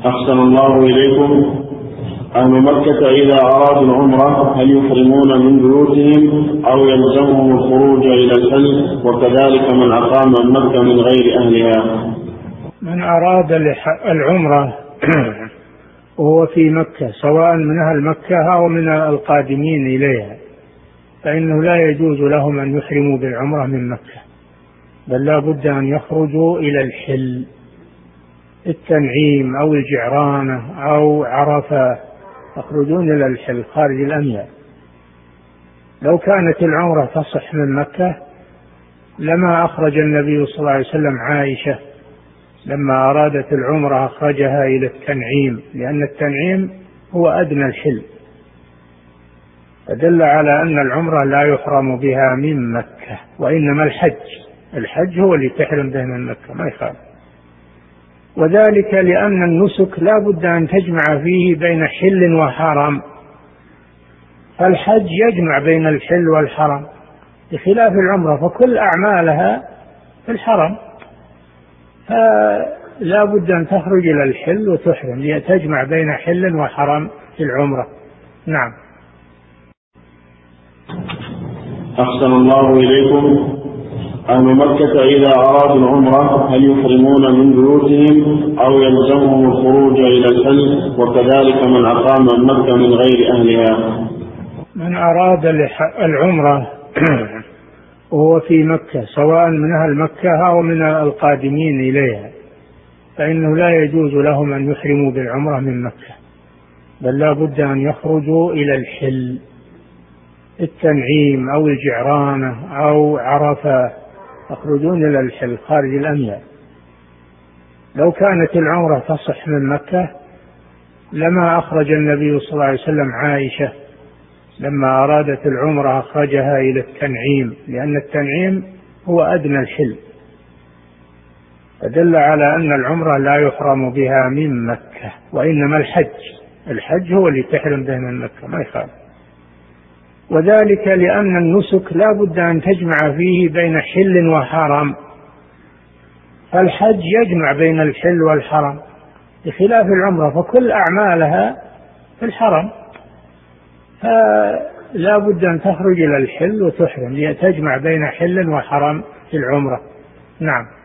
أحسن الله إليكم. أهل مكة إذا أرادوا العمرة هل يحرمون من بيوتهم أو يلزمهم الخروج إلى الحل، وكذلك من أقام مكة من غير أهلها؟ من أراد العمرة وهو في مكة سواء من أهل مكة أو من القادمين إليها فإنه لا يجوز لهم أن يحرموا بالعمرة من مكة، بل لا بد أن يخرجوا إلى الحل، التنعيم أو الجعرانة أو عرفة، يخرجون إلى الحل خارج الأميال. لو كانت العمرة تصح من مكة لما أخرج النبي صلى الله عليه وسلم عائشة لما أرادت العمرة أخرجها إلى التنعيم، لأن التنعيم هو أدنى الحل، فدل على أن العمرة لا يحرم بها من مكة، وإنما الحج هو اللي تحرم به من مكة، ما يخالف. وذلك لأن النسك لا بد أن تجمع فيه بين حل وحرم، فالحج يجمع بين الحل والحرم بخلاف العمرة فكل أعمالها في الحرم، فلا بد أن تخرج إلى الحل وتحرم لتجمع بين حل وحرم في العمرة. نعم. أحسن الله إليكم. أهل مكة إذا أرادوا العمرة هل يحرمون من بيوتهم أو يلزمهم الخروج إلى الحل، وكذلك من أقام مكة من غير أهلها؟ من أراد العمرة وهو في مكة سواء من أهل مكة أو من القادمين إليها فإنه لا يجوز لهم أن يحرموا بالعمرة من مكة، بل لا بد أن يخرجوا إلى الحل، التنعيم أو الجعرانة أو عرفة، يخرجون إلى الحل خارج الأميال. لو كانت العمرة تصح من مكة لما أخرج النبي صلى الله عليه وسلم عائشة لما أرادت العمرة أخرجها إلى التنعيم، لأن التنعيم هو أدنى الحل، فدل على أن العمرة لا يحرم بها من مكة، وإنما الحج هو اللي تحرم به من مكة، ما يخالف. وذلك لأن النسك لا بد أن تجمع فيه بين حل وحرم، فالحج يجمع بين الحل والحرم بخلاف العمرة فكل أعمالها في الحرم، فلا بد أن تخرج إلى الحل وتحرم لتجمع بين حل وحرم في العمرة. نعم.